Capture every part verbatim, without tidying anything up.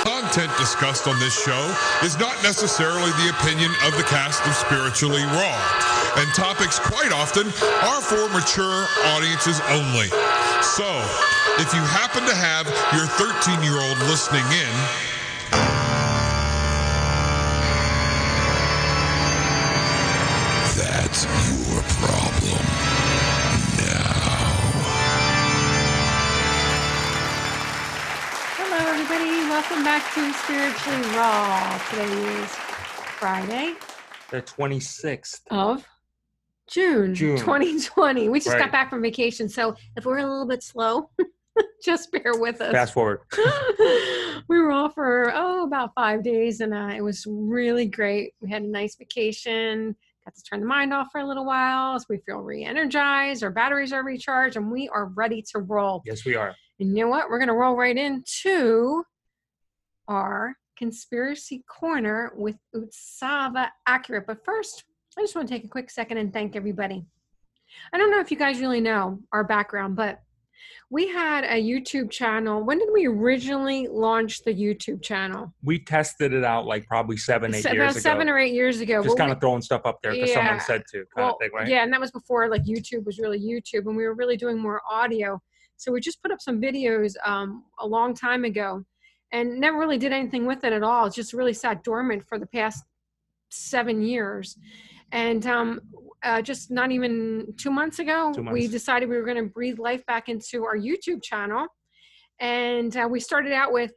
content discussed on this show is not necessarily the opinion of the cast of Spiritually Raw, and topics quite often are for mature audiences only. So, if you happen to have your thirteen-year-old listening in, that's your problem. Hello, everybody. Welcome back to Spiritually Raw. Today is Friday, the twenty-sixth of June, June. twenty twenty. We just Right. got back from vacation, so if we're a little bit slow, just bear with us. Fast forward. We were off for, oh, about five days, and uh, it was really great. We had a nice vacation, got to turn the mind off for a little while, so we feel re-energized, our batteries are recharged, and we are ready to roll. Yes, we are. And you know what? We're going to roll right into our Conspiracy Corner with Utsava Accurate. But first, I just want to take a quick second and thank everybody. I don't know if you guys really know our background, but we had a YouTube channel. When did we originally launch the YouTube channel? We tested it out like probably seven, eight Se- years about ago. seven or eight years ago. Just Well, kind we- of throwing stuff up there because Yeah. someone said to, kind well, of thing, right? Yeah, and that was before like YouTube was really YouTube, and we were really doing more audio. So we just put up some videos um, a long time ago and never really did anything with it at all. It just really sat dormant for the past seven years. And um, uh, just not even two months ago, Two we months. decided we were going to breathe life back into our YouTube channel. And uh, we started out with,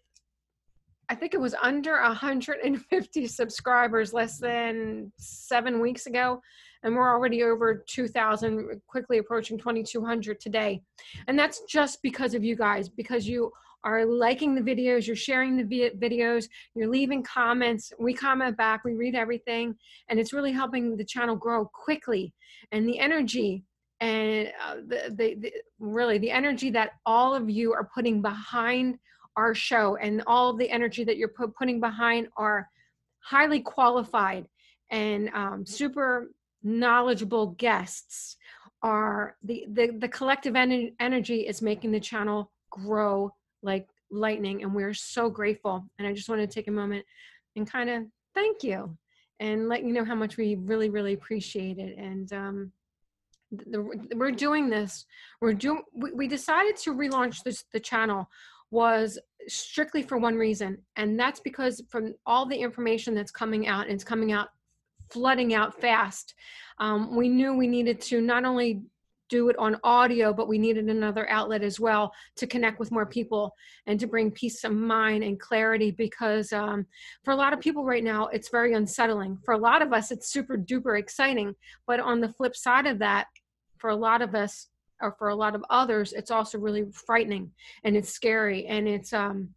I think it was under one hundred fifty subscribers less than seven weeks ago. And we're already over two thousand, quickly approaching twenty-two hundred today. And that's just because of you guys, because you are liking the videos, you're sharing the vi- videos, you're leaving comments. We comment back, we read everything, and it's really helping the channel grow quickly. And the energy and uh, the, the, the really the energy that all of you are putting behind our show, and all of the energy that you're put, putting behind our highly qualified and um, super knowledgeable guests, are the, the, the collective en- energy is making the channel grow like lightning. And we're so grateful. And I just want to take a moment and kind of thank you and let you know how much we really, really appreciate it. And um, the, we're doing this. We're doing, we, we decided to relaunch this, the channel was strictly for one reason. And that's because from all the information that's coming out, and it's coming out, flooding out fast. Um, we knew we needed to not only do it on audio, but we needed another outlet as well to connect with more people and to bring peace of mind and clarity, because um, for a lot of people right now, it's very unsettling. For a lot of us, it's super duper exciting. But on the flip side of that, for a lot of us, or for a lot of others, it's also really frightening, and it's scary, and it's um,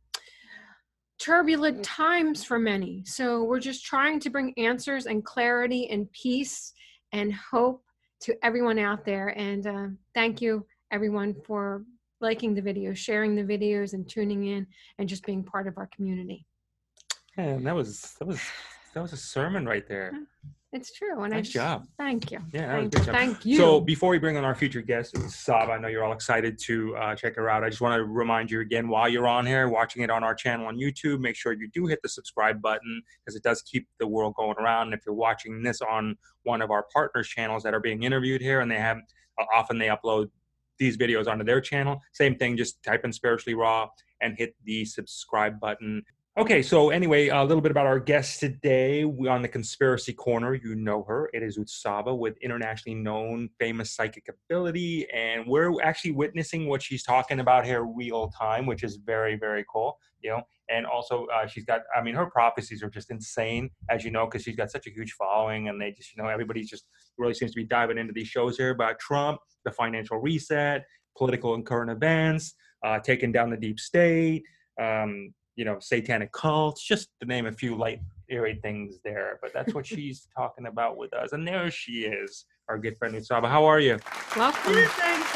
turbulent times for many. So we're just trying to bring answers and clarity and peace and hope to everyone out there. And uh, thank you, everyone, for liking the videos, sharing the videos, and tuning in, and just being part of our community. Man, that was that was that was a sermon right there. It's true. And Nice I just, job. Thank you. Yeah, that thank, was a good job. thank you. So before we bring on our featured guest, Sab, I know you're all excited to uh, check her out. I just want to remind you again, while you're on here, watching it on our channel on YouTube, make sure you do hit the subscribe button, because it does keep the world going around. And if you're watching this on one of our partners' channels that are being interviewed here, and they have, uh, often they upload these videos onto their channel, same thing, just type in Spiritually Raw and hit the subscribe button. Okay, so anyway, a little bit about our guest today. We on the Conspiracy Corner, you know her. It is Utsava, with internationally known famous psychic ability, and we're actually witnessing what she's talking about here real time, which is very, very cool, you know. And also, uh, she's got, I mean, her prophecies are just insane, as you know, because she's got such a huge following, and they just, you know, everybody just really seems to be diving into these shows here about Trump, the financial reset, political and current events, uh, taking down the deep state, um, you know, satanic cults, just to name a few light, airy things there. But that's what she's talking about with us. And there she is, our good friend Utsava. How are you? Welcome. Good,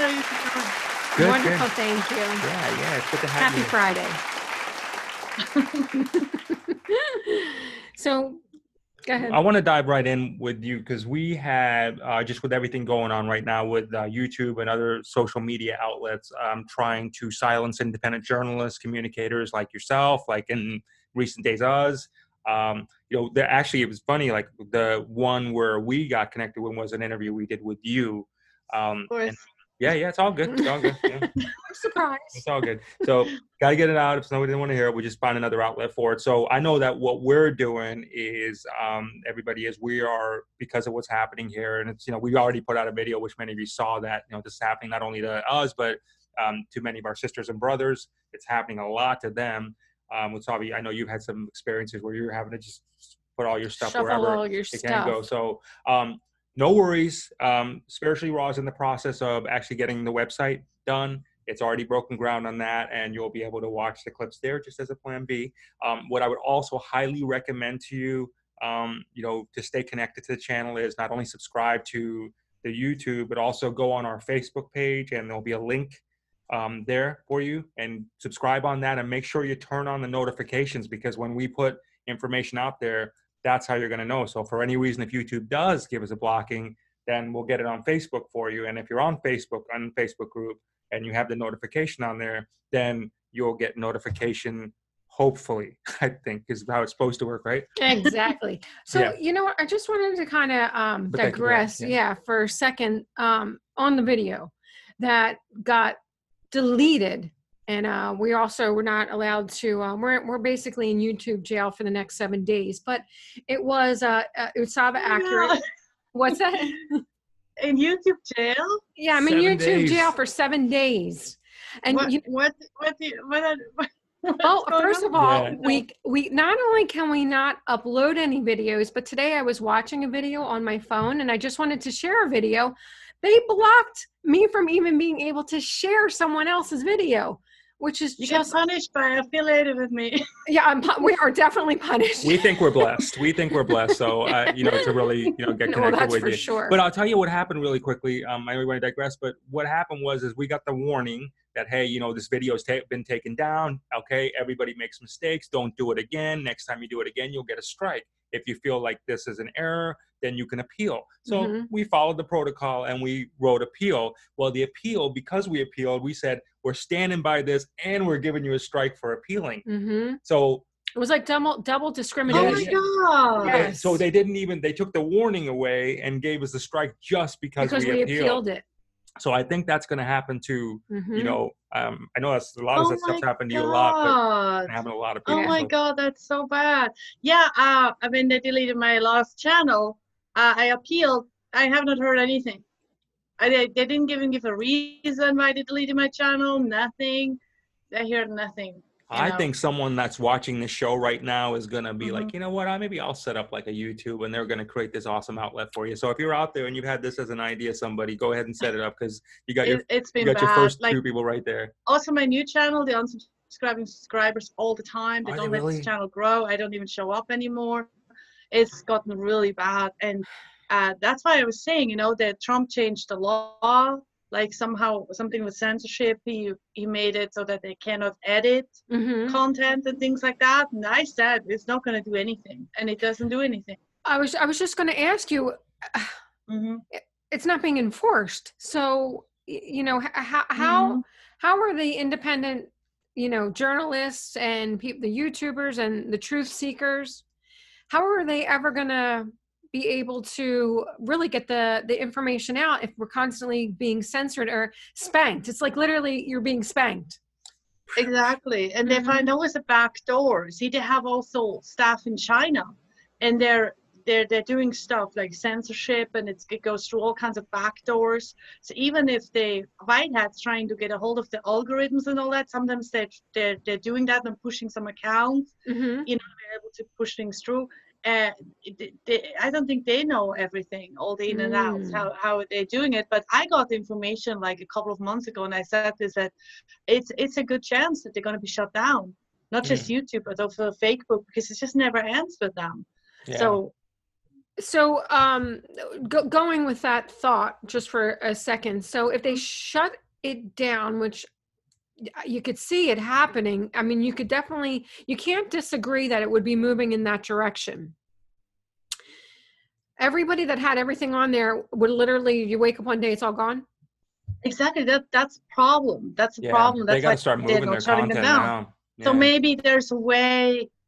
Wonderful. good. Thank you. Yeah, yeah, it's good to have Happy you. Friday. So, go ahead. I want to dive right in with you, because we have, uh, just with everything going on right now with uh, YouTube and other social media outlets, um, trying to silence independent journalists, communicators like yourself, like in Recent Days Oz. Um, you know, there actually, it was funny, like the one where we got connected with was an interview we did with you. Um, Of course. and yeah, yeah, it's all good. It's all good. Yeah. I'm surprised. It's all good. So got to get it out. If somebody didn't want to hear it, we just find another outlet for it. So I know that what we're doing is um, everybody is we are, because of what's happening here. And it's, you know, we already put out a video, which many of you saw that, you know, this is happening not only to us, but um, to many of our sisters and brothers. It's happening a lot to them. Um, which obviously, I know you've had some experiences where you're having to just put all your stuff Shuffle wherever all your it stuff. can go. So um, no worries. Um, Spiritually Raw is in the process of actually getting the website done. It's already broken ground on that, and you'll be able to watch the clips there just as a plan B. Um, what I would also highly recommend to you, um, you know, to stay connected to the channel is not only subscribe to the YouTube, but also go on our Facebook page, and there'll be a link um, there for you, and subscribe on that, and make sure you turn on the notifications, because when we put information out there, that's how you're going to know. So for any reason, if YouTube does give us a blocking, then we'll get it on Facebook for you. And if you're on Facebook, on the Facebook group, and you have the notification on there, then you'll get notification, hopefully, I think is how it's supposed to work, right? Exactly. So, Yeah. you know what, I just wanted to kind of um, But thank you for that, digress, yeah. yeah. for a second um, on the video that got deleted. And uh, we also were not allowed to, um, we're, we're basically in YouTube jail for the next seven days. But it was uh, uh, Usava Accurate. Yeah. What's that? In YouTube jail? Yeah, I'm in Seven YouTube days. jail for seven days. And what, you, what, what, the, what, are- what, what's well, going first on? of all, Yeah. we we not only can we not upload any videos, but today I was watching a video on my phone, and I just wanted to share a video. They blocked me from even being able to share someone else's video, which is You get just punished by affiliated with me. yeah. I'm, pu- we are definitely punished. We think we're blessed. We think we're blessed. So, uh, you know, to really, you know, get No, connected that's with for you. sure. But I'll tell you what happened really quickly. Um, I don't want to digress, but what happened was, is we got the warning that, hey, you know, this video has ta- been taken down. Okay, everybody makes mistakes. Don't do it again. Next time you do it again, you'll get a strike. If you feel like this is an error, then you can appeal. So Mhm. we followed the protocol and we wrote appeal. Well, the appeal, because we appealed, we said, we're standing by this and we're giving you a strike for appealing. hmm So It was like double double Oh discrimination. my yeah. God. Yeah. they- Yes. so they didn't even, they took the warning away and gave us the strike just because, because we, we appealed. appealed it. So I think that's going to happen to, Mhm. you know, um, I know that's a lot of Oh that stuff's my happened to you a lot, but God. it's happened to a lot of Oh people. my so- God, that's so bad. Yeah, uh, I mean, they deleted my last channel. Uh, I appealed. I have not heard anything. I, they, they didn't even give a reason why they deleted my channel. Nothing. I heard nothing. you I know. think someone that's watching this show right now is going to be Mhm. like, you know what, I, maybe I'll set up like a YouTube and they're going to create this awesome outlet for you. So if you're out there and you've had this as an idea, somebody, go ahead and set it up, because you got your, It, it's you been got your bad. first Like, two people right there. also my new channel, they unsubscribing subscribers all the time. They Are they don't let really? this channel grow. I don't even show up anymore. It's gotten really bad. And uh, that's why I was saying, you know, that Trump changed the law, like somehow something with censorship. He, he made it so that they cannot edit Mhm. content and things like that. And I said, it's not going to do anything. And it doesn't do anything. I was I was just going to ask you. Mm-hmm. It's not being enforced. So, y- you know, h- how how Mhm. how are the independent, you know, journalists and people, the YouTubers and the truth seekers, how are they ever going to be able to really get the the information out if we're constantly being censored or spanked? It's like literally you're being spanked. Exactly. And Mhm. if I know it's a back door, see, they have also staff in China, and they're they're they're doing stuff like censorship, and it's, it goes through all kinds of back doors. So even if they white hats trying to get a hold of the algorithms and all that, sometimes they're they're, they're doing that and pushing some accounts, Mm-hmm. you know, they're able to push things through. Uh, they, they, I don't think they know everything, all the in and outs, Mm. how, how they're doing it. But I got the information like a couple of months ago, and I said this, that it's it's a good chance that they're going to be shut down, not just YouTube, but also Facebook, because it just never ends with them. Yeah. So So, um, go, going with that thought just for a second. So, if they shut it down, which you could see it happening, I mean, you could definitely, you can't disagree that it would be moving in that direction. Everybody that had everything on there would literally, you wake up one day, it's all gone. exactly, that that's a problem. That's a yeah. problem. That's They got why to start they're moving not their shutting them content down. now. So Yeah. maybe there's a way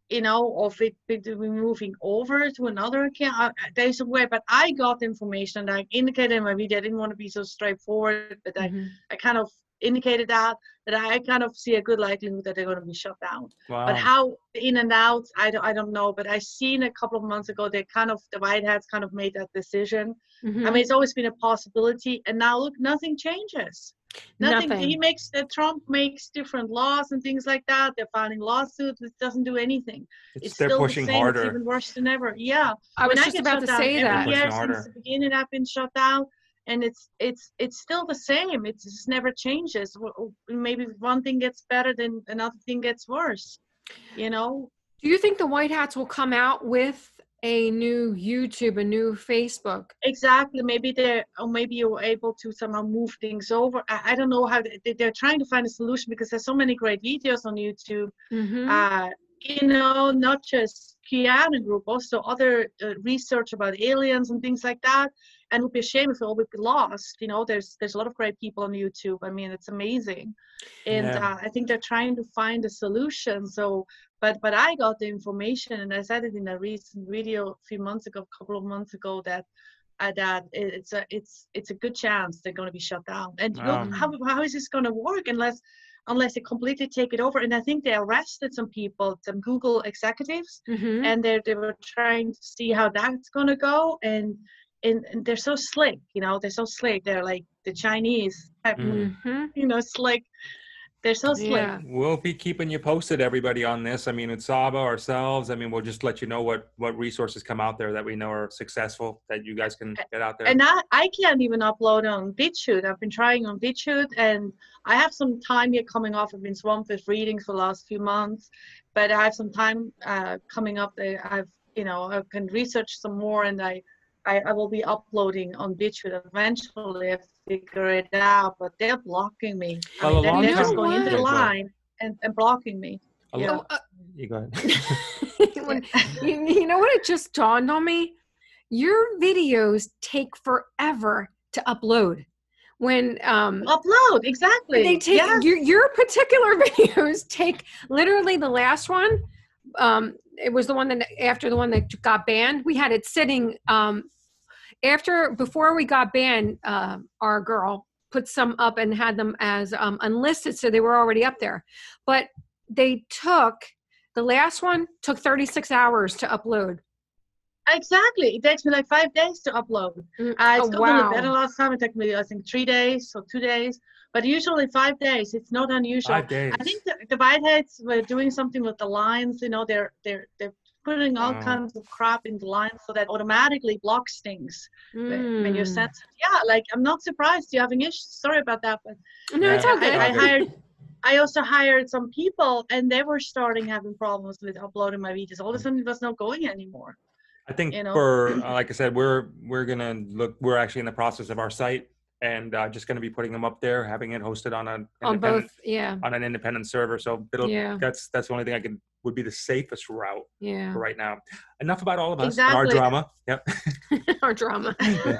you know, of it be moving over to another account. Uh, There's a way, but I got the information, and I indicated in my video. I didn't want to be so straightforward, but I, Mhm. I kind of indicated that that I kind of see a good likelihood that they're going to be shut down. Wow. But how in and out, I don't, I don't know. But I seen a couple of months ago, they kind of, the White Hats kind of made that decision. Mhm. I mean, it's always been a possibility, and now look, nothing changes. Nothing. Nothing. He makes the Trump makes different laws and things like that. They're filing lawsuits. It doesn't do anything. It's, It's they're still pushing the same. harder. It's even worse than ever. Yeah. I was When I just get about shut to down say every that. Pushing year harder. since the beginning, I've been shut down, and it's it's it's still the same. It's just never changes. W- w- Maybe one thing gets better, then another thing gets worse. You know. Do you think the White Hats will come out with a new YouTube, a new Facebook? Exactly. Maybe they're, or maybe you're able to somehow move things over. I, I don't know how they, they're trying to find a solution, because there's so many great videos on YouTube. Mm-hmm. Uh, you know, not just Keanu Group, also other uh, research about aliens and things like that. And it would be a shame if it all would be lost. You know, there's there's a lot of great people on YouTube. I mean, it's amazing, and Yeah. uh, I think they're trying to find a solution. So, but but I got the information, and I said it in a recent video a few months ago, a couple of months ago, that uh, that it- it's a it's it's a good chance they're going to be shut down. And Wow. look, how how is this going to work unless unless they completely take it over? And I think they arrested some people, some Google executives, Mm-hmm. and they they were trying to see how that's going to go. And, and and they're so slick, you know, they're so slick. They're like the Chinese type, Mm. Mm-hmm. you know, slick. They're so slick. Yeah. We'll be keeping you posted, everybody, on this. I mean, with Saba, ourselves, I mean, we'll just let you know what, what resources come out there that we know are successful, that you guys can get out there. And I, I can't even upload on BitChute. I've been trying on BitChute, and I have some time here coming off. I've been swamped with readings for the last few months, but I have some time uh, coming up. That I've, you know, I can research some more, and I, I, I will be uploading on BitChute eventually. I figure it out, but they're blocking me. I Well, mean, a they're, long they're time- just going into the Yeah, go ahead. line and, and blocking me. A Yeah. lo- Oh, uh, You go ahead. when, you, you know what? It just dawned on me. Your videos take forever to upload. When um, Upload, exactly. they take Yes. your, your particular videos take literally the last one. Um, it was the one that after the one that got banned. We had it sitting um, after before we got banned. Uh, our girl put some up and had them as um, unlisted, so they were already up there. But they took the last one took thirty-six hours to upload. Exactly. It takes me like five days to upload. Mm, Uh, it's oh, gotten a little wow. better last time. It took me, I think, three days or two days. But usually five days. It's not unusual. Five days. I think the, the Whiteheads were doing something with the lines. You know, they're they're they're putting all Wow. kinds of crap in the lines so that automatically blocks things when, when you're Mm. sensitive. Yeah, like I'm not surprised you're having issues. Sorry about that, but No, it's Yeah. all good. I, I Okay. hired. I also hired some people, and they were starting having problems with uploading my videos. All of a sudden, it was not going anymore. I think you know. for uh, like I said, we're we're gonna look. We're actually in the process of our site, and uh, just gonna be putting them up there, having it hosted on an On independent- both, yeah, on an independent server. So it'll Yeah. that's that's the only thing I can would be the safest route yeah. for right now. Enough about all of us and our Exactly. drama. Yep. Our drama.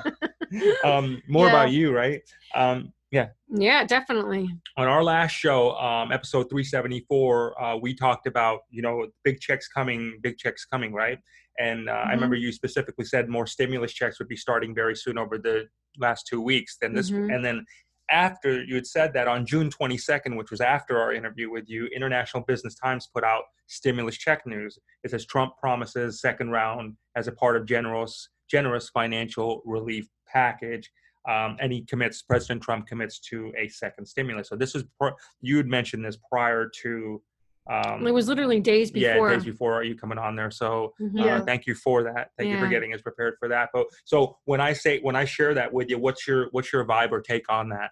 um, more Yeah. about you, right? Um, yeah. Yeah, definitely. On our last show, um, episode three seventy-four, uh, we talked about, you know, big checks coming, big checks coming, right? And uh, I remember you specifically said more stimulus checks would be starting very soon over the last two weeks. Then this, Mhm. and then after you had said that on June twenty-second, which was after our interview with you, International Business Times put out stimulus check news. It says Trump promises second round as a part of generous, generous financial relief package. Um, and he commits, President Trump commits to a second stimulus. So this is, pr- you had mentioned this prior to, um, It was literally days before. yeah, days before you coming on there. So Mhm. uh, Yeah. thank you for that. Thank you for Yeah. getting us prepared for that. But so when I say, when I share that with you, what's your, what's your vibe or take on that?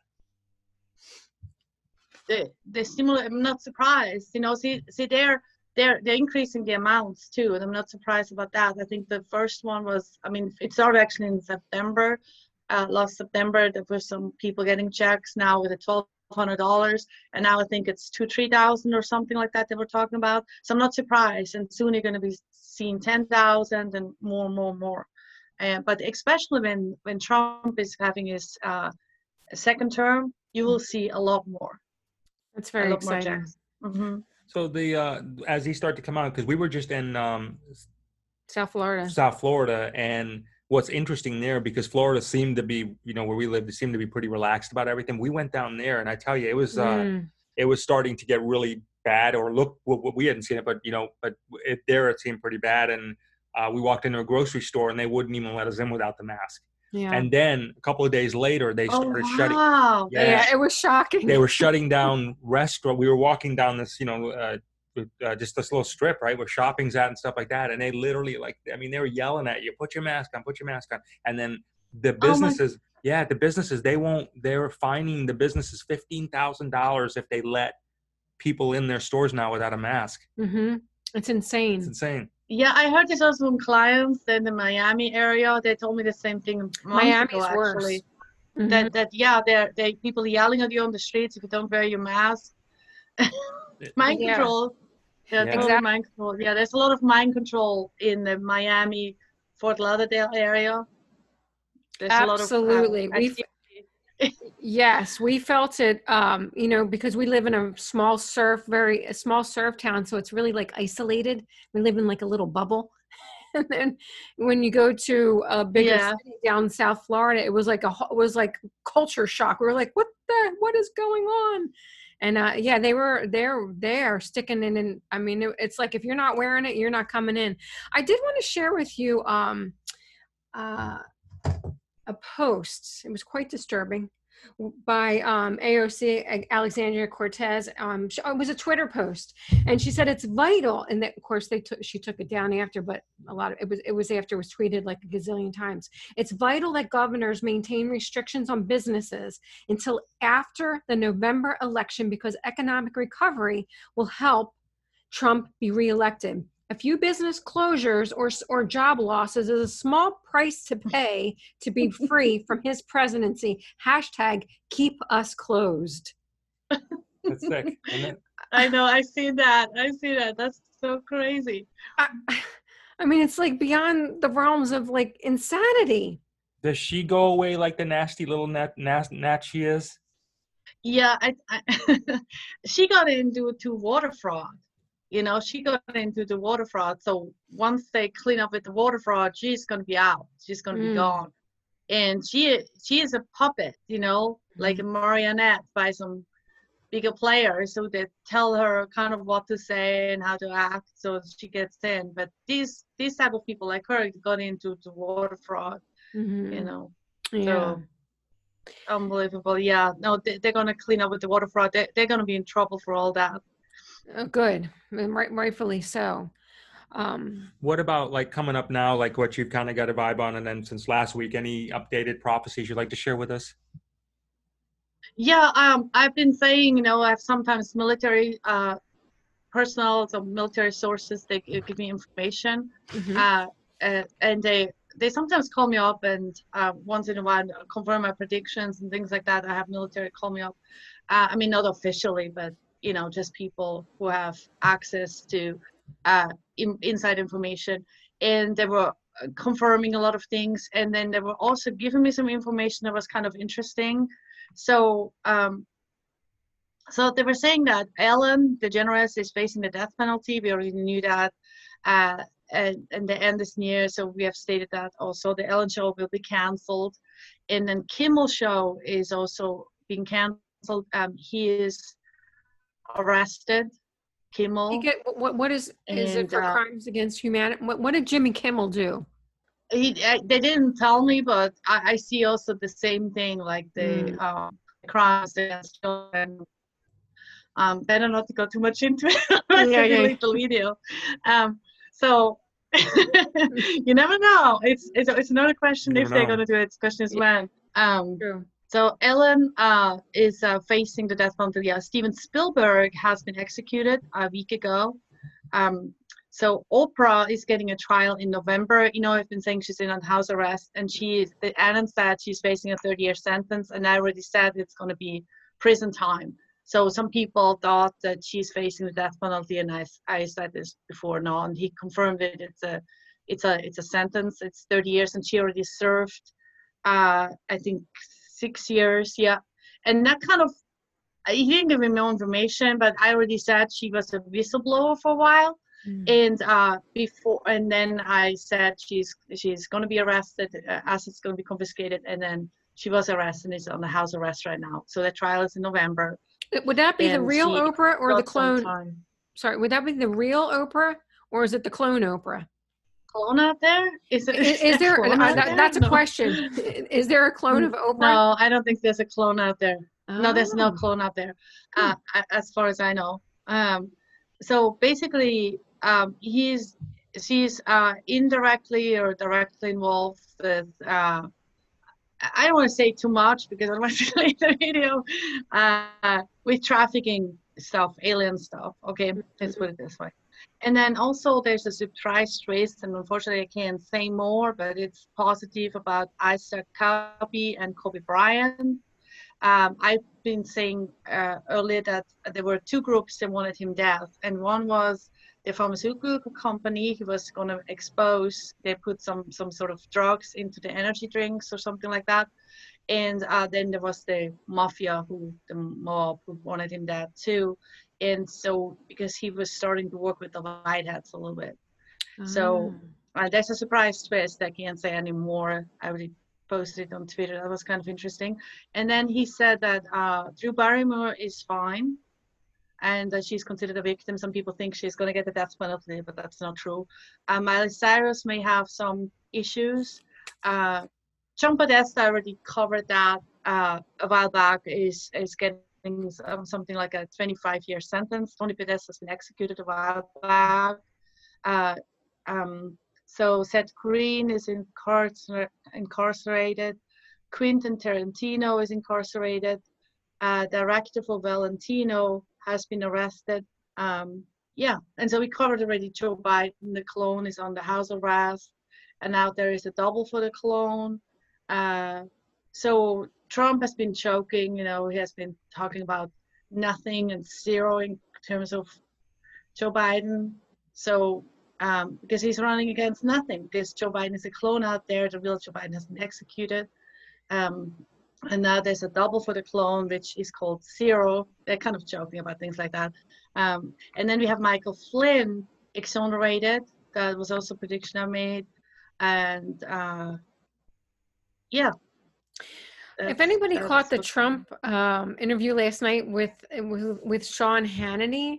the the stimulus. I'm not surprised. You know, see, see, they're they're they're increasing the amounts too, and I'm not surprised about that. I think the first one was, I mean, it started actually in September, uh, last September. There were some people getting checks now with a twelve hundred dollars, and now I think it's two, three thousand or something like that they were talking about. So I'm not surprised, and soon you're going to be seeing ten thousand and more, more, more. Uh, but especially when when Trump is having his uh, second term, you will see a lot more. That's A very lot more exciting. checks. Mhm. So the uh, as he started to come out, because we were just in um, South Florida. South Florida, and what's interesting there, because Florida seemed to be, you know, where we lived, it seemed to be pretty relaxed about everything. We went down there, and I tell you, it was uh, Mm. it was starting to get really bad, or look, well, we hadn't seen it, but you know, but it, there it seemed pretty bad, and uh, we walked into a grocery store, and they wouldn't even let us in without the mask. Yeah. And then a couple of days later, they Oh, started shutting. wow. Yeah. yeah, it was shocking. They were shutting down restaurant. We were walking down this, you know, uh, uh, just this little strip, right, where shopping's at and stuff like that. And they literally, like, I mean, they were yelling at you, put your mask on, put your mask on. And then the Oh, my- businesses, yeah, the businesses, they won't, they're fining the businesses fifteen thousand dollars if they let people in their stores now without a mask. Mm-hmm. It's insane. It's insane. Yeah, I heard this also from clients in the Miami area. They told me the same thing months Miami's ago, worse. actually. Mhm. That that yeah, they're they people yelling at you on the streets if you don't wear your mask. Mind Yeah. control. Yeah, Yeah. total Exactly. mind control. Yeah, there's a lot of mind control in the Miami, Fort Lauderdale area. There's Absolutely. a lot of uh, We activity. Yes, we felt it, um, you know, because we live in a small surf, very a small surf town. So it's really like isolated. We live in like a little bubble. And then when you go to a bigger Yeah. city down South Florida, it was like a, ho- it was like culture shock. We were like, what the, what is going on? And uh, yeah, they were, they're, they're sticking in. And I mean, it, it's like, if you're not wearing it, you're not coming in. I did want to share with you, um, uh, a post. It was quite disturbing by um, A O C Alexandria Cortez. Um, she, it was a Twitter post, and she said it's vital. And that, of course, they took she took it down after, but a lot of it was it was after it was tweeted like a gazillion times. It's vital that governors maintain restrictions on businesses until after the November election because economic recovery will help Trump be reelected. A few business closures or, or job losses is a small price to pay to be free from his presidency. Hashtag keep us closed. That's sick, isn't it? I know. I see that. I see that. That's so crazy. I, I mean, it's like beyond the realms of like insanity. Does she go away like the nasty little nat, nat, nat she is? Yeah, I, I she got into to water fraud. You know, she got into the water fraud. So once they clean up with the water fraud, she's gonna be out. She's gonna Mm. be gone. And she she is a puppet, you know, like a marionette by some bigger players. So they tell her kind of what to say and how to act, so she gets in. But these these type of people like her got into the water fraud. Mhm. You know, Yeah. so unbelievable. Yeah, no, they, they're gonna clean up with the water fraud. They, they're gonna be in trouble for all that. Oh, good. And right, rightfully so. Um, What about like coming up now, like what you've kind of got a vibe on, and then since last week, any updated prophecies you'd like to share with us? Yeah, um, I've been saying, you know, I have sometimes military uh, personnel, so military sources, they gi- give me information, mhm. uh, uh, and they they sometimes call me up and uh, once in a while confirm my predictions and things like that. I have military call me up. Uh, I mean, not officially, but you know, just people who have access to uh, in, inside information, and they were uh, confirming a lot of things, and then they were also giving me some information that was kind of interesting. So, um, so they were saying that Ellen DeGeneres is facing the death penalty. We already knew that, uh, and, and the end is near. So we have stated that also. The Ellen show will be canceled, and then Kimmel show is also being canceled. Um, he is arrested. Kimmel. You get what? What is is it And, for uh, crimes against humanity? What, what did Jimmy Kimmel do? He, I, they didn't tell me, but I, I see also the same thing, like the Mm. um, crimes against children. Um, better not to go too much into it. I Yeah, yeah. delete the video. Um, so you never know. It's it's it's another question You if never they're know. gonna do it. It's question is when. Um, True. so Ellen uh, is uh, facing the death penalty. Yeah, Steven Spielberg has been executed a week ago. Um, so Oprah is getting a trial in November. You know, I've been saying she's in on house arrest, and she is. The Annan said she's facing a thirty-year sentence, and I already said it's going to be prison time. So some people thought that she's facing the death penalty, and I I said this before. No, and he confirmed it. It's a it's a it's a sentence. It's thirty years, and she already served. Uh, I think six years. Yeah, and that kind of he didn't give me more information, but I already said she was a whistleblower for a while. Mm. And uh, before, and then I said she's she's going to be arrested, uh, assets going to be confiscated, and then she was arrested and is on the house arrest right now. So the trial is in November. Would that be the real Oprah or the clone? Sorry, would that be the real Oprah or is it the clone Oprah? Clone out there? Is, it, is, is there? Uh, that, there? That's a no. question. Is there a clone of Oprah? No, I don't think there's a clone out there. Oh. No, there's no clone out there, uh, hmm. as far as I know. Um, so basically, um, he's she's uh, indirectly or directly involved with. Uh, I don't want to say too much because I want to delete the video. Uh, with trafficking stuff, alien stuff. Okay, let's put it this way. And then also there's a surprise twist, and unfortunately I can't say more, but it's positive about Isaac Kappy and Kobe Bryant. Um, I've been saying uh, earlier that there were two groups that wanted him dead, and one was the pharmaceutical company who was going to expose, they put some some sort of drugs into the energy drinks or something like that. And uh, then there was the mafia, who the mob, who wanted him dead too. And so because he was starting to work with the Whiteheads a little bit. Mm. So uh, there's a surprise twist. I can't say anymore. I already posted it on Twitter. That was kind of interesting. And then he said that uh, Drew Barrymore is fine and that she's considered a victim. Some people think she's going to get the death penalty, but that's not true. Uh, Miley Cyrus may have some issues. Uh, John Podesta already covered that uh, a while back, is, is getting um, something like a twenty-five year sentence. Tony Podesta has been executed a while back. Uh, um, so Seth Green is incarcer incarcerated. Quentin Tarantino is incarcerated. Uh, director for Valentino has been arrested. Um, yeah, and so we covered already Joe Biden. The clone is on the house arrest, and now there is a double for the clone. Uh, so Trump has been joking, you know, he has been talking about nothing and zero in terms of Joe Biden. So um, because he's running against nothing, because Joe Biden is a clone out there, the real Joe Biden has been executed. Um, and now there's a double for the clone, which is called Zero. They're kind of joking about things like that. Um, and then we have Michael Flynn exonerated. That was also a prediction I made. And uh, yeah. If anybody caught the Trump um, interview last night with, with with Sean Hannity,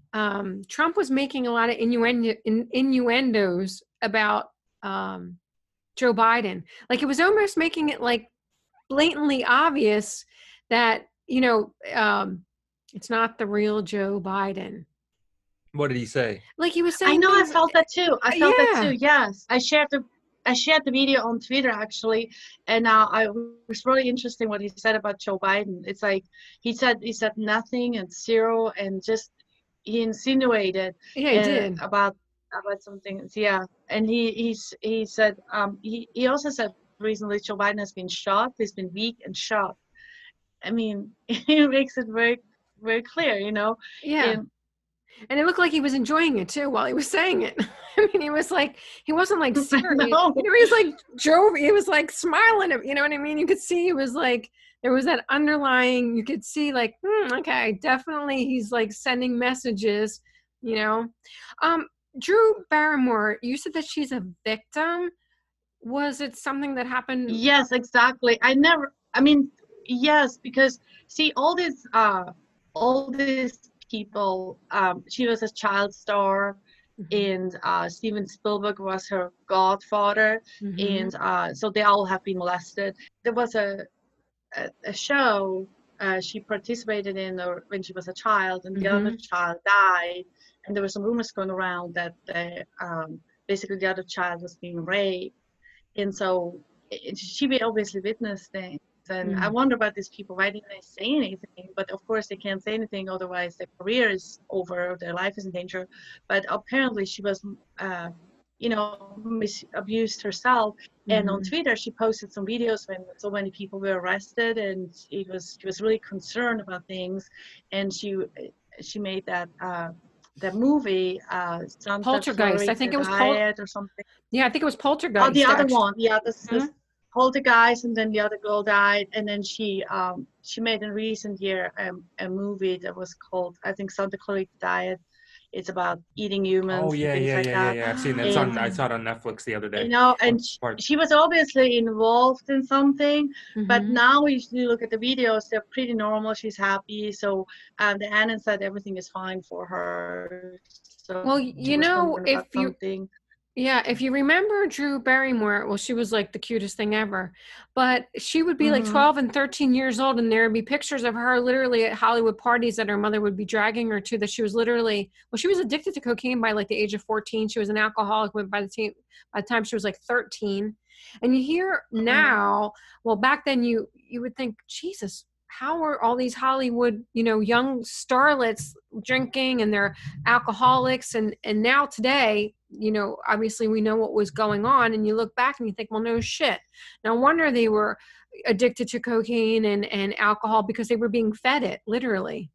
um, Trump was making a lot of innuendo, in, innuendos about um, Joe Biden. Like it was almost making it like blatantly obvious that, you know, um, it's not the real Joe Biden. What did he say? Like he was saying. I know. things, I felt that too. I felt yeah. that too. Yes, I shared the. I shared the video on Twitter actually, and uh, I it was really interesting what he said about Joe Biden. It's like he said he said nothing and zero, and just he insinuated yeah, he uh, did. about about something. Yeah, and he he's he said um he he also said recently Joe Biden has been shot. He's been weak and shot. I mean, he makes it very very clear, you know. Yeah. And, And it looked like he was enjoying it too while he was saying it. I mean, he was like, he wasn't like serious. You know, he was like Joe. He was like smiling. You know what I mean? You could see he was like, there was that underlying, you could see like, hmm, okay, definitely he's like sending messages, you know. Um, Drew Barrymore, you said that she's a victim. Was it something that happened? Yes, exactly. I never, I mean, yes, because see all this, uh, all this, people, um, she was a child star, mm-hmm. and uh, Steven Spielberg was her godfather, mm-hmm. and uh, so they all have been molested. There was a a, a show uh, she participated in or when she was a child, and the mm-hmm. other child died, and there were some rumors going around that the, um, basically the other child was being raped, and so it, she obviously witnessed things. And mm. I wonder about these people, why didn't they say anything? But of course they can't say anything, otherwise their career is over, their life is in danger. But apparently she was, uh, you know, mis- abused herself. Mm-hmm. And on Twitter she posted some videos when so many people were arrested, and it was she was really concerned about things. And she she made that uh, that movie, uh, Poltergeist. I think it was Pol- or something. Yeah, I think it was Poltergeist. Oh, the other actually. one. Yeah, this is. Mm-hmm. Poltergeist, and then the other girl died, and then she um she made in recent year um, a movie that was called, I think, Santa Clarita Diet. It's about eating humans Oh and yeah, things yeah, like yeah, that. yeah, yeah. I've seen it. It's on. I saw it on Netflix the other day. You know, and Or she, part- she was obviously involved in something, but Mhm. now if you look at the videos, they're pretty normal. She's happy. So um, the Annan said everything is fine for her. So Well, she you was know, wondering about if you something. Yeah, if you remember Drew Barrymore, well, she was like the cutest thing ever. But she would be like Mhm. twelve and thirteen years old, and there would be pictures of her literally at Hollywood parties that her mother would be dragging her to, that she was literally, well, she was addicted to cocaine by like the age of fourteen. She was an alcoholic but by the time, by the time she was like thirteen. And you hear now, well, back then you you would think, Jesus, how are all these Hollywood, you know, young starlets drinking and they're alcoholics? And and now today, you know, obviously we know what was going on, and you look back and you think, well, no shit. No wonder they were addicted to cocaine and, and alcohol, because they were being fed it literally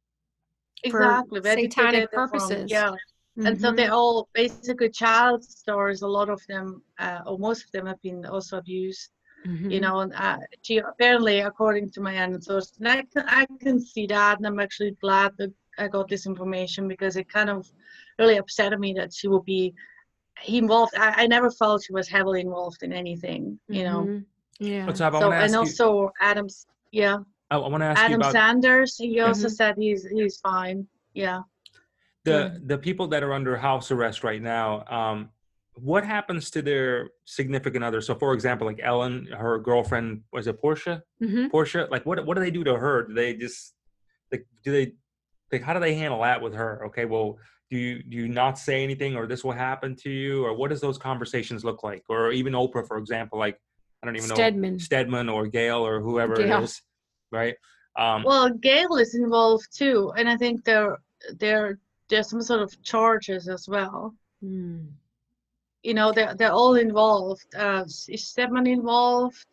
Exactly. for Where did they satanic get that from? purposes. Yeah. And so Mhm. they're all basically child stars. A lot of them, uh, or most of them, have been also abused. Mhm. You know, and uh, she apparently, according to my aunt, so and I can, I can see that, and I'm actually glad that I got this information, because it kind of really upset me that she would be involved. I, I never felt she was heavily involved in anything, you know. Mhm. Yeah. What's up? I So, want to and ask you. also Adams, yeah, I, I want to ask you Adam about Sanders, he also Mhm. said he's he's fine. Yeah. the the people that are under house arrest right now. Um, what happens to their significant other? So, for example, like Ellen, her girlfriend, was it Portia? Mhm. Portia, like what what do they do to her? Do they just like do they like how do they handle that with her? Okay, well, do you do you not say anything, or this will happen to you, or what does those conversations look like? Or even Oprah, for example, like I don't even know Stedman. Stedman or Gail or whoever Gail. it is, right? Um, Well, Gail is involved too, and I think there there there's some sort of charges as well. Mm. You know, they're they're all involved. Uh, is Stedman involved?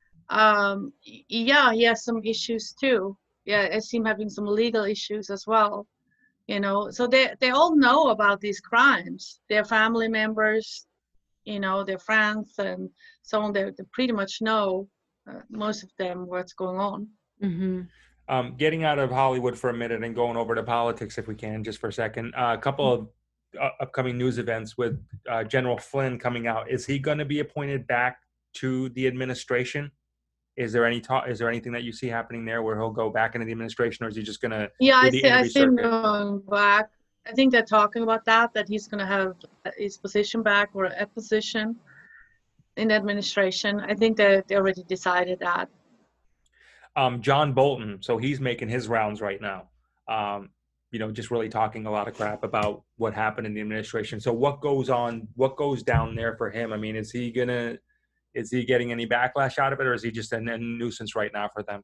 Um, y- yeah, he has some issues too. Yeah, I see him having some legal issues as well. You know, so they they all know about these crimes. Their family members, you know, their friends, and so on. They, they pretty much know, uh, most of them, what's going on. Mhm. Um, getting out of Hollywood for a minute and going over to politics, if we can, just for a second. Uh, a couple of uh, upcoming news events with uh, General Flynn coming out. Is he going to be appointed back to the administration? Is there any talk? Is there anything that you see happening there where he'll go back into the administration, or is he just going to Yeah, do I the see. I interview see him circuit? going back. I think they're talking about that. That he's going to have his position back, or a position in the administration. I think that they already decided that. Um, John Bolton, so he's making his rounds right now. Um, you know, just really talking a lot of crap about what happened in the administration. So what goes on? What goes down there for him? I mean, is he gonna? Is he getting any backlash out of it, or is he just a, a nuisance right now for them?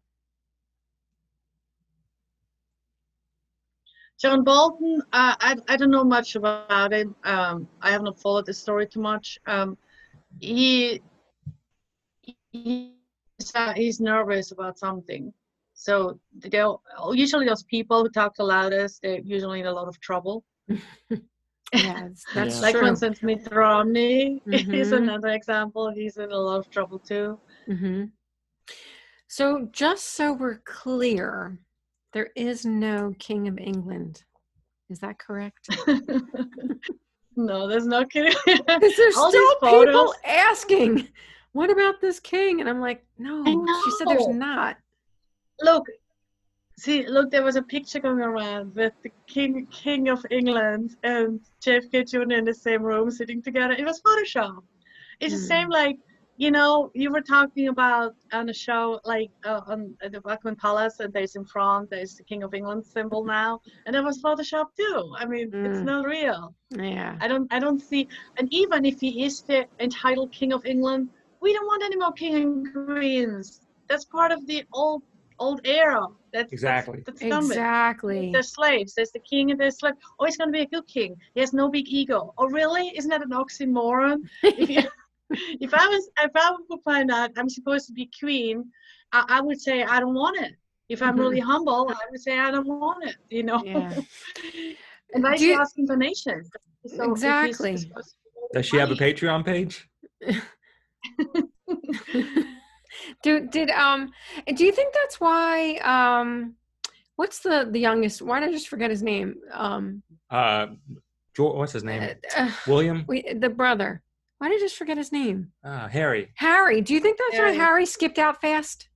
John Bolton, uh, I I don't know much about him. Um, I have not followed the story too much. Um, he he's, uh, he's nervous about something. So they usually those people who talk the loudest, they're usually in a lot of trouble. Yeah, that's Yeah. Like, for true. instance, Mitt Romney is Mhm. another example. He's in a lot of trouble too. Mm-hmm. So just so we're clear, there is no King of England. Is that correct? No, there's no kidding. Because there's All still these photos. people asking, what about this king? And I'm like, no, she said there's know. not. Look, see, look, there was a picture going around with the King King of England and J F K Junior in the same room sitting together. It was Photoshop. It's the Hmm. same, like, you know, you were talking about on a show, like uh, on at the Buckingham Palace, and there's in front, there's the King of England symbol now, and it was Photoshop too. I mean, it's Mm. not real. Yeah. I don't, I don't see, and even if he is the entitled King of England, we don't want any more king and queens. That's part of the old, old era. That's Exactly. That's, that's done with. Exactly. There's slaves. There's the king and there's slave. Oh, he's gonna be a good king. He has no big ego. Oh, really? Isn't that an oxymoron? If you, if I was, if I would find out I'm supposed to be queen, I, I would say I don't want it. If I'm Mhm. really humble, I would say I don't want it. You know. Yeah. And why is Do he you- asking donations? So if he's Exactly. supposed to be Does she have a money- Patreon page? do did um do you think that's why um what's the the youngest, why did I just forget his name? Um Uh, George, what's his name? uh, uh, William? we, the brother. Why did I just forget his name? Uh, Harry. Harry. Do you think that's Harry. why Harry skipped out fast?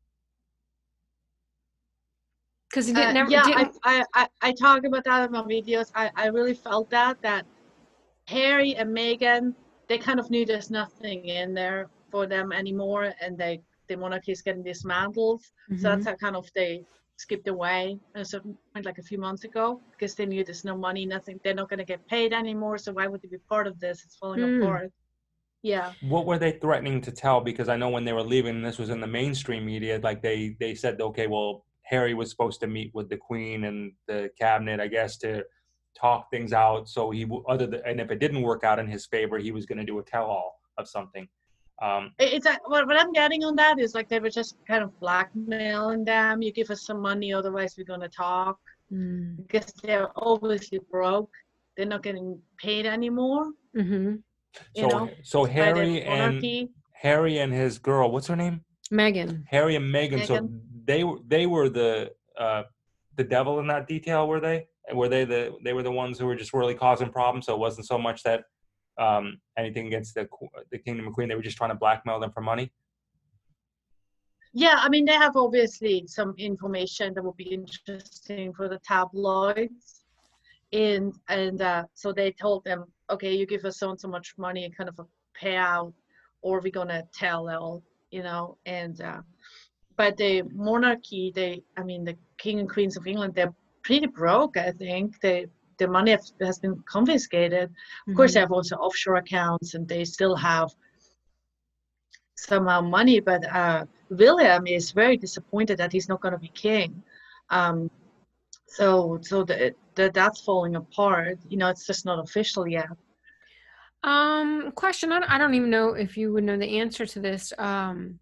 Because he didn't Uh, never yeah, didn't. I, I, I, I talk about that in my videos. I, I really felt that, that Harry and Meghan, they kind of knew there's nothing in there for them anymore, and they, the monarchy is getting dismantled. Mhm. So that's how kind of they skipped away at a certain point, like a few months ago, because they knew there's no money, nothing, they're not going to get paid anymore. So why would they be part of this? It's falling Mm. apart. Yeah. What were they threatening to tell? Because I know when they were leaving, this was in the mainstream media, like they, they said, okay, well, Harry was supposed to meet with the Queen and the cabinet, I guess, to talk things out. So he, other than, and if it didn't work out in his favor, he was going to do a tell-all of something. Um, It's a, what, what I'm getting on that is like they were just kind of blackmailing them. You give us some money, otherwise we're gonna talk. Mm. Because they're obviously broke. They're not getting paid anymore. Mm-hmm. You so, know, so by the Harry and monarchy. Harry and his girl, what's her name? Meghan. Harry and Meghan. So Meghan. they were they were the uh, the devil in that detail, were they? Were they the they were the ones who were just really causing problems? So it wasn't so much that um, anything against the the Kingdom and Queen. They were just trying to blackmail them for money. Yeah, I mean they have obviously some information that would be interesting for the tabloids, and and uh, so they told them, okay, you give us so and so much money, kind of a payout, or we're gonna tell all, you know, and. Uh, But the monarchy, they, I mean, the king and queens of England, they're pretty broke, I think. They, the money has, has been confiscated. Of Mm-hmm. course, they have also offshore accounts, and they still have somehow money. But uh, William is very disappointed that he's not going to be king. Um, so, so the, the, that's falling apart. You know, it's just not official yet. Um, question. I don't, I don't even know if you would know the answer to this. Um,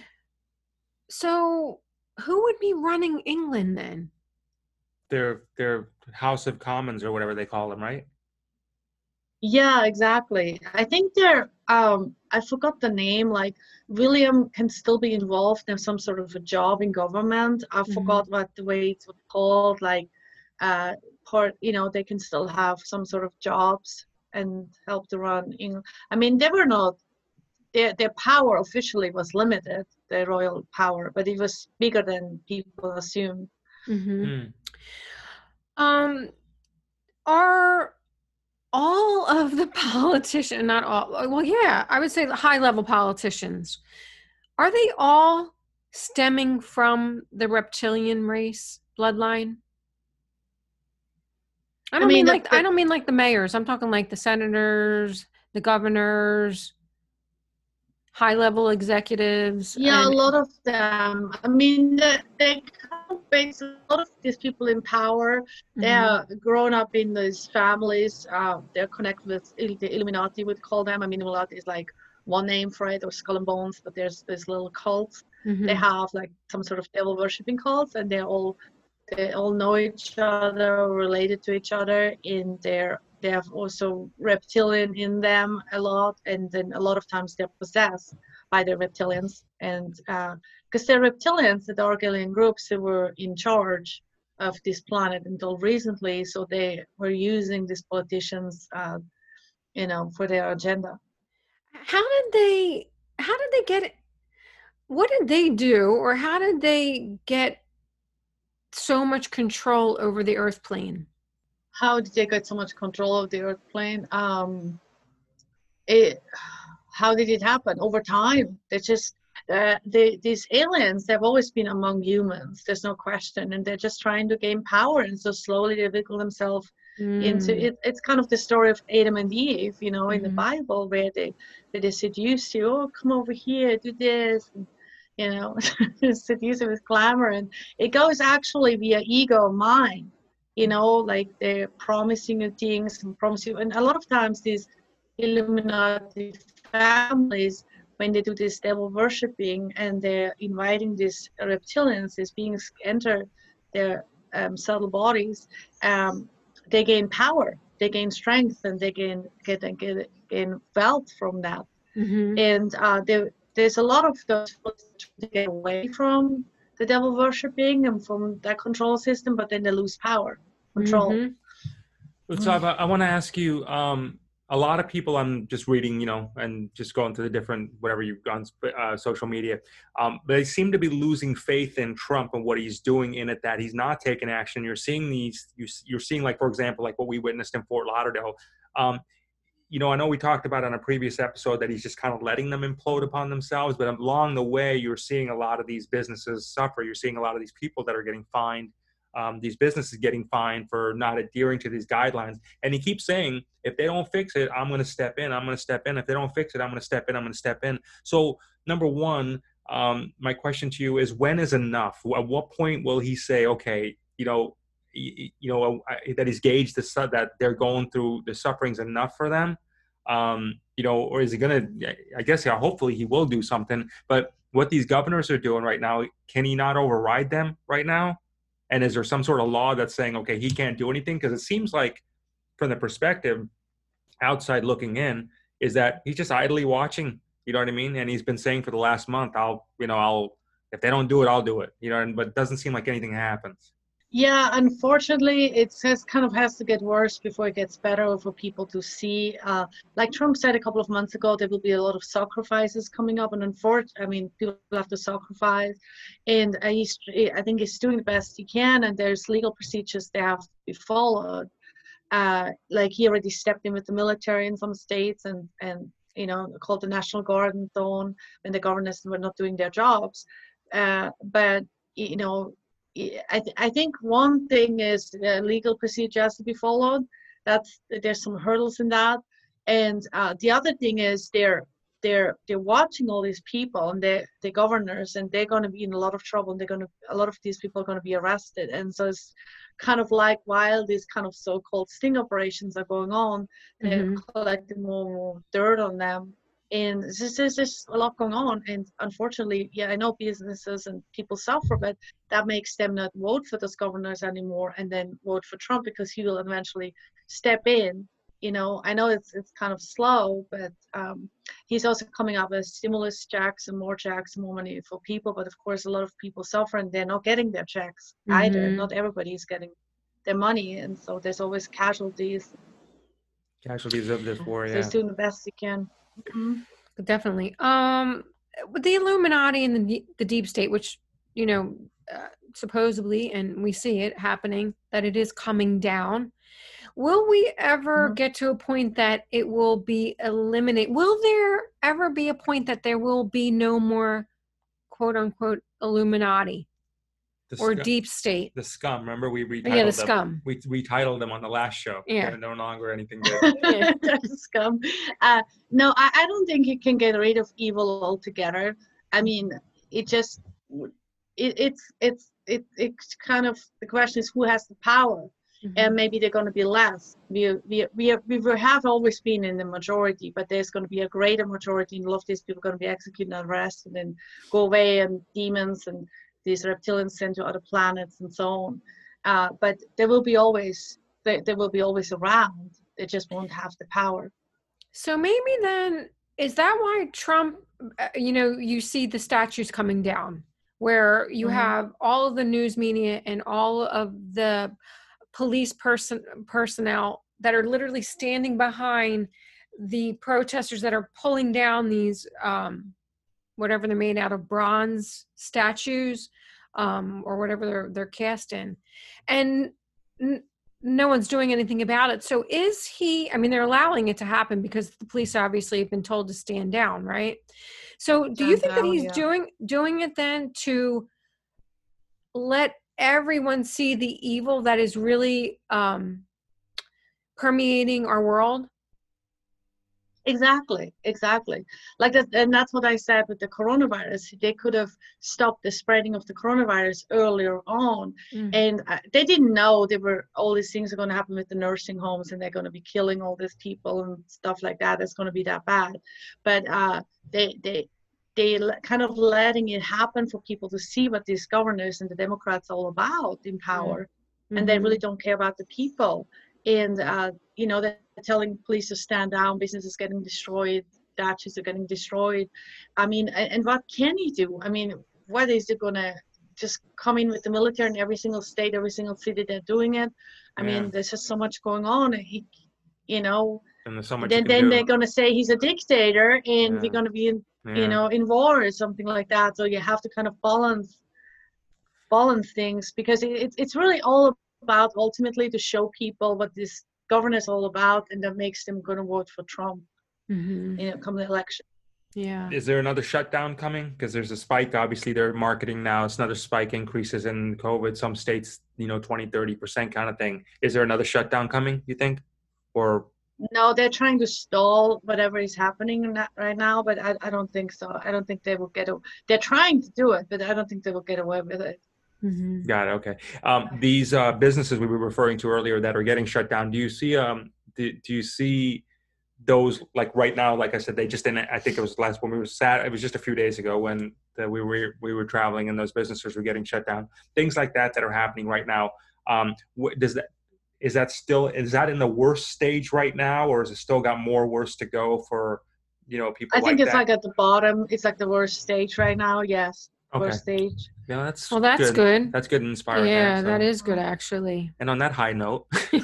so who would be running England then? Their their House of Commons or whatever they call them, right? Yeah, exactly. I think they're, um, I forgot the name, like William can still be involved in some sort of a job in government. I Mhm. forgot what the way it's called, like, uh, part, you know, they can still have some sort of jobs and help to run England. I mean, they were not, their, their power officially was limited, their royal power, but it was bigger than people assumed. Mm-hmm. Hmm. Um, are all of the politicians, not all, well, yeah, I would say the high level politicians, are they all stemming from the reptilian race bloodline? I don't I mean, mean the- like, I don't mean like the mayors. I'm talking like the senators, the governors, high level executives. Yeah, a and- lot of them. I mean, they, they kind of base a lot of these people in power. Mhm. They're grown up in these families. Uh, they're connected with Il- the Illuminati, we'd call them. I mean, Illuminati is like one name for it, or Skull and Bones, but there's this little cults. Mhm. They have like some sort of devil worshipping cults, and they're all they all know each other, related to each other. In their they have also reptilian in them a lot, and then a lot of times they're possessed by the reptilians, and because uh, they're reptilians, the dark alien groups who were in charge of this planet until recently, so they were using these politicians, uh, you know, for their agenda. How did they, how did they get it? What did they do, or how did they get so much control over the earth plane? How did they get so much control of the earth plane? Um, it, how did it happen? Over time. They just, uh, they, these aliens, they've always been among humans, there's no question, and they're just trying to gain power, and so slowly they wiggle themselves Mm. into it. It's kind of the story of Adam and Eve, you know, in Mhm. the Bible, where they, where they seduce you, oh, come over here, do this, and, you know, seduce you with glamour, and it goes actually via ego mind, you know, like they're promising you things and promise you, and a lot of times these Illuminati families, when they do this devil worshipping and they're inviting these reptilians, these beings enter their um, subtle bodies, um, they gain power, they gain strength, and they gain get, get gain wealth from that. Mhm. And uh, they there's a lot of those to get away from the devil worshipping and from that control system, but then they lose power, control. Mm-hmm. So I, I want to ask you, um, a lot of people I'm just reading, you know, and just going to the different, whatever you've gone, uh, social media, um, they seem to be losing faith in Trump and what he's doing in it, that he's not taking action. You're seeing these, you, you're seeing like, for example, like what we witnessed in Fort Lauderdale. Um, you know, I know we talked about on a previous episode that he's just kind of letting them implode upon themselves, but along the way, you're seeing a lot of these businesses suffer. You're seeing a lot of these people that are getting fined. Um, these businesses getting fined for not adhering to these guidelines. And he keeps saying, if they don't fix it, I'm going to step in. I'm going to step in. If they don't fix it, I'm going to step in. I'm going to step in. So number one, um, my question to you is, when is enough? At what point will he say, okay, you know, you, you know, that he's gauged the, that they're going through the sufferings enough for them? Um, you know, or is he going to, I guess, yeah, hopefully he will do something. But what these governors are doing right now, can he not override them right now? And is there some sort of law that's saying, okay, he can't do anything? Because it seems like, from the perspective outside looking in, is that he's just idly watching, you know what I mean? And he's been saying for the last month, I'll, you know, I'll, if they don't do it, I'll do it, you know, and, but it doesn't seem like anything happens. Yeah, unfortunately, it says kind of has to get worse before it gets better for people to see. Uh, like Trump said a couple of months ago, there will be a lot of sacrifices coming up, and unfortunately, I mean, people have to sacrifice, and uh, he's, I think he's doing the best he can, and there's legal procedures that have to be followed. Uh, like he already stepped in with the military in some states, and and you know, called the National Guard and so on, when the governors were not doing their jobs. Uh, but you know. I, th- I think one thing is the legal procedure has to be followed. That's there's some hurdles in that, and uh, the other thing is they're they're they're watching all these people and they the governors, and they're going to be in a lot of trouble. And they're going to a lot of these people are going to be arrested, and so it's kind of like while these kind of so-called sting operations are going on, they're Mm-hmm. collecting more, more dirt on them. And there's just, just a lot going on. And unfortunately, yeah, I know businesses and people suffer, but that makes them not vote for those governors anymore and then vote for Trump, because he will eventually step in. You know, I know it's it's kind of slow, but um, he's also coming up with stimulus checks and more checks, more money for people. But of course, a lot of people suffer and they're not getting their checks Mm-hmm. either. Not everybody is getting their money. And so there's always casualties. Casualties of this war, So yeah. he's doing the best he can. Mm-hmm. Definitely. Um, with the Illuminati and the the deep state, which you know, uh, supposedly, and we see it happening, that it is coming down. Will we ever Mm-hmm. get to a point that it will be eliminated? Will there ever be a point that there will be no more, quote unquote, Illuminati The or scum, deep state? the scum. Remember, we retitled Yeah, the them. scum. We we titled them on the last show. Yeah. They're no longer anything good. Yeah. That's scum. Uh, no, I, I don't think you can get rid of evil altogether. I mean, it just it, it's it's it, it's kind of the question is who has the power, Mhm. and maybe they're going to be less. We we we we have always been in the majority, but there's going to be a greater majority, and a lot of these people are going to be executed and arrested and go away, and demons and these reptilians sent to other planets and so on. Uh, but there will be always they, they will be always around. They just won't have the power. So maybe then, is that why Trump, uh, you know, you see the statues coming down, where you Mhm. have all of the news media and all of the police person personnel that are literally standing behind the protesters that are pulling down these, um, whatever they're made out of, bronze statues, um, or whatever they're they're cast in, and n- no one's doing anything about it. So is he? I mean, they're allowing it to happen because the police obviously have been told to stand down, right? So do you Stand think that down, he's yeah. doing doing it then to let everyone see the evil that is really um, permeating our world? Exactly, exactly. Like that, and that's what I said with the coronavirus. They could have stopped the spreading of the coronavirus earlier on, Mm. and uh, they didn't know there were all these things are going to happen with the nursing homes, and they're going to be killing all these people and stuff like that. It's going to be that bad, but uh, they they they le- kind of letting it happen for people to see what these governors and the Democrats are all about in power, and they Mhm. really don't care about the people. And uh, you know, they're telling police to stand down, businesses getting destroyed, statues are getting destroyed. I mean, and, and what can he do? I mean, what is it gonna just come in with the military in every single state, every single city they're doing it? I Yeah. mean, there's just so much going on. He, you know, And there's so much then you can then do. they're gonna say he's a dictator, and Yeah. we're gonna be in, Yeah. you know, in war or something like that. So you have to kind of balance balance things, because it, it's it's really all about ultimately to show people what this governance is all about, and that makes them gonna vote for Trump, Hmm. you know, come the election. Yeah. Is there another shutdown coming? Because there's a spike. Obviously, they're marketing now. It's another spike, increases in COVID. Some states, you know, twenty, thirty percent kind of thing. Is there another shutdown coming, you think? Or No, they're trying to stall whatever is happening in that right now, but I, I don't think so. I don't think they will get. A, they're trying to do it, but I don't think they will get away with it. Hmm. got it. Okay. Um, these uh, businesses we were referring to earlier that are getting shut down. Do you see? Um, do, do you see those, like right now? Like I said, they just didn't. I think it was last when we were sat. It was just a few days ago when the, we were we were traveling and those businesses were getting shut down. Things like that that are happening right now. Um, what, does that is that still is that in the worst stage right now, or has it still got more worse to go for, you know, people? I think like it's that? like at the bottom. It's like the worst stage right now. Yes, Okay. worst stage. Yeah, that's Well, that's good. good. That's good and inspiring. Yeah, there, that so. is good, actually. And on that high note,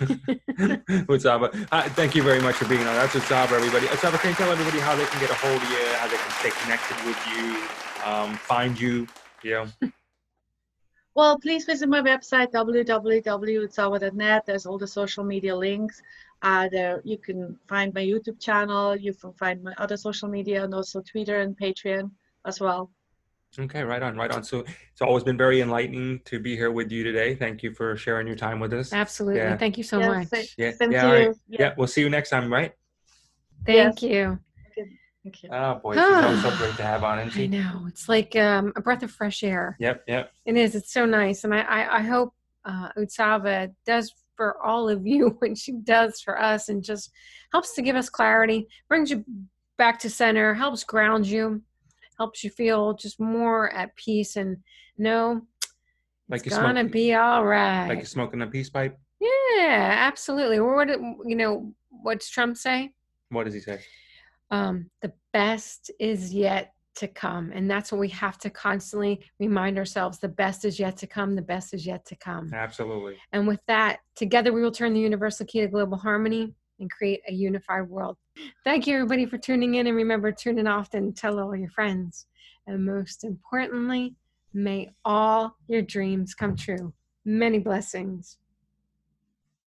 Utsava, uh, thank you very much for being on. That's Utsava, everybody. Utsava, can you tell everybody how they can get a hold of you, how they can stay connected with you, um, find you, you know? Well, please visit my website, w w w dot utsava dot net. There's all the social media links. Uh, there you can find my YouTube channel. You can find my other social media, and also Twitter and Patreon as well. Okay, right on, right on. So it's always been very enlightening to be here with you today. Thank you for sharing your time with us. Absolutely. Yeah. Thank you so Yes, much. thank- Yeah, Same yeah, to all you. right. Yeah. Yeah, we'll see you next time, right? Thank Yes. you. Thank you. Oh boy, she's always so great to have on, isn't I she? know. It's like um, a breath of fresh air. Yep, yep. It is. It's so nice. And I, I, I hope uh, Utsava does for all of you what she does for us, and just helps to give us clarity, brings you back to center, helps ground you, helps you feel just more at peace and know Like it's you gonna smoke- be all right. Like you're smoking a peace pipe? Yeah, absolutely. Or what, you know, what's Trump say? What does he say? Um, the best is yet to come. And that's what we have to constantly remind ourselves. The best is yet to come. The best is yet to come. Absolutely. And with that, together we will turn the universal key to global harmony and create a unified world. Thank you, everybody, for tuning in. And remember, tune in often, tell all your friends. And most importantly, may all your dreams come true. Many blessings.